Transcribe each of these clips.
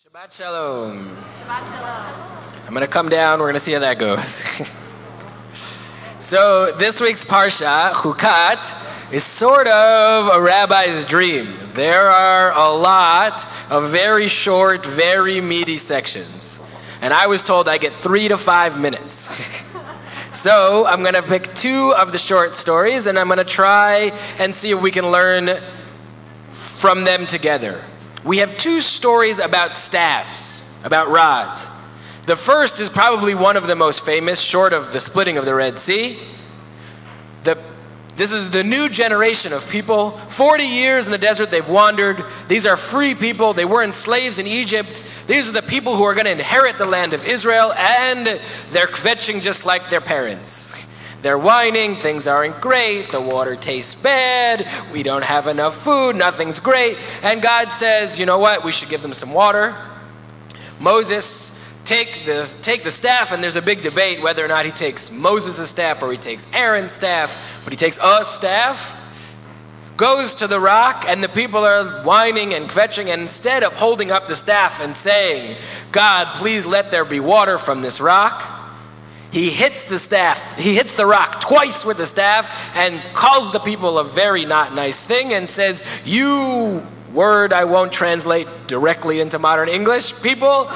Shabbat Shalom. Shabbat Shalom. I'm going to come down. We're going to see how that goes. So this week's Parsha, Chukat, is sort of a rabbi's dream. There are a lot of very short, very meaty sections. And I was told I get 3 to 5 minutes. So I'm going to pick 2 of the short stories, and I'm going to try and see if we can learn from them together. We have 2 stories about staves, about rods. The first is probably one of the most famous, short of the splitting of the Red Sea. This is the new generation of people. 40 years in the desert they've wandered. These are free people. They weren't slaves in Egypt. These are the people who are going to inherit the land of Israel, and they're kvetching just like their parents. They're whining, things aren't great, the water tastes bad, we don't have enough food, nothing's great. And God says, you know what, we should give them some water. Moses, take the staff, and there's a big debate whether or not he takes Moses' staff or he takes Aaron's staff, but he takes a staff, goes to the rock, and the people are whining and kvetching, and instead of holding up the staff and saying, God, please let there be water from this rock, he hits the rock twice with the staff and calls the people a very not nice thing and says, you word I won't translate directly into modern English, people,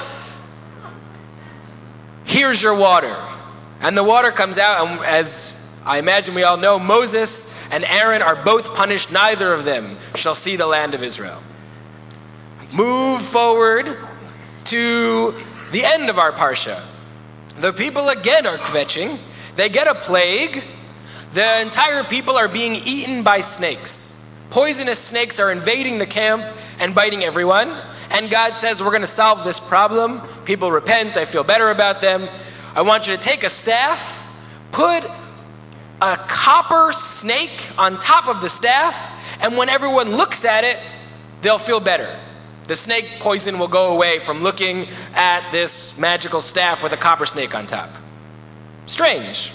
here's your water. And the water comes out, and as I imagine we all know, Moses and Aaron are both punished. Neither of them shall see the land of Israel. Move forward to the end of our Parsha. The people again are kvetching. They get a plague. The entire people are being eaten by snakes. Poisonous snakes are invading the camp and biting everyone. And God says, we're going to solve this problem. People repent. I feel better about them. I want you to take a staff, put a copper snake on top of the staff, and when everyone looks at it, they'll feel better. The snake poison will go away from looking at this magical staff with a copper snake on top. Strange.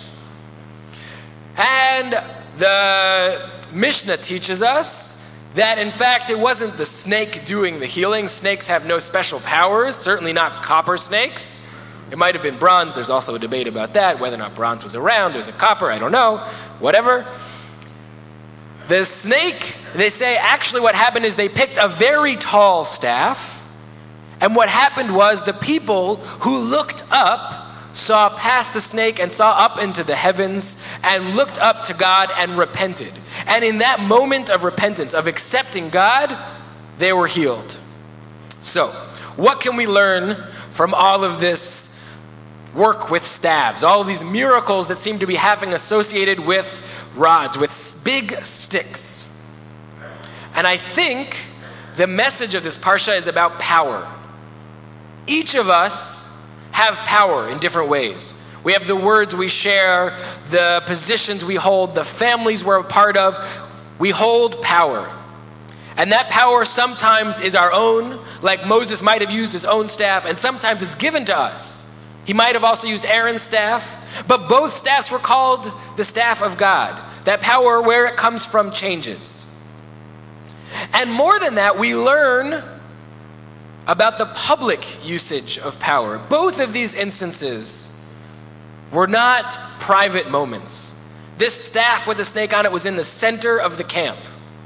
And the Mishnah teaches us that, in fact, it wasn't the snake doing the healing. Snakes have no special powers, certainly not copper snakes. It might have been bronze. There's also a debate about that, whether or not bronze was around. There's a copper, I don't know, whatever. The snake, they say, actually what happened is they picked a very tall staff, and what happened was the people who looked up saw past the snake and saw up into the heavens and looked up to God and repented. And in that moment of repentance, of accepting God, they were healed. So, what can we learn from all of this work with staves, all of these miracles that seem to be having associated with rods, with big sticks? And I think the message of this Parsha is about power. Each of us have power in different ways. We have the words we share, the positions we hold, the families we're a part of. We hold power. And that power sometimes is our own, like Moses might have used his own staff, and sometimes it's given to us. He might have also used Aaron's staff, but both staffs were called the staff of God. That power, where it comes from, changes. And more than that, we learn about the public usage of power. Both of these instances were not private moments. This staff with the snake on it was in the center of the camp.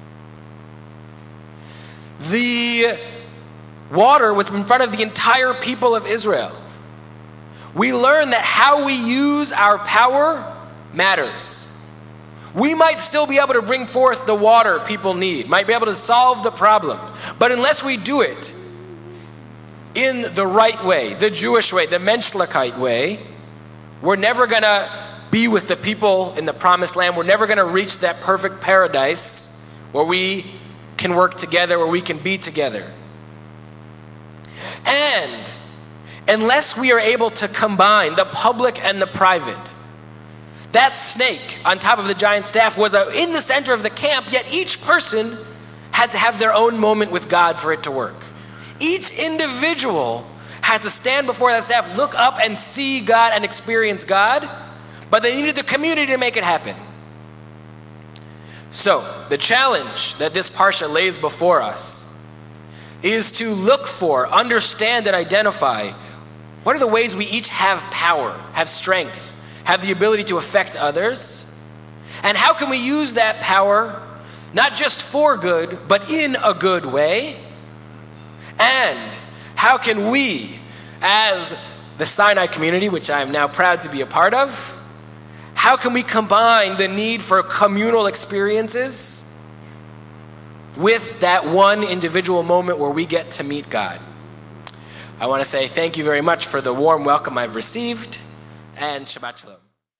The water was in front of the entire people of Israel. We learn that how we use our power matters. We might still be able to bring forth the water people need, might be able to solve the problem, but unless we do it in the right way, the Jewish way, the Menschlichkeit way, we're never going to be with the people in the promised land. We're never going to reach that perfect paradise where we can work together, where we can be together. And unless we are able to combine the public and the private, that snake on top of the giant staff was in the center of the camp, yet each person had to have their own moment with God for it to work. Each individual had to stand before that staff, look up and see God and experience God, but they needed the community to make it happen. So, the challenge that this Parsha lays before us is to look for, understand, and identify what are the ways we each have power, have strength, have the ability to affect others, and how can we use that power not just for good, but in a good way, and how can we, as the Sinai community, which I am now proud to be a part of, how can we combine the need for communal experiences with that one individual moment where we get to meet God? I want to say thank you very much for the warm welcome I've received, and Shabbat Shalom.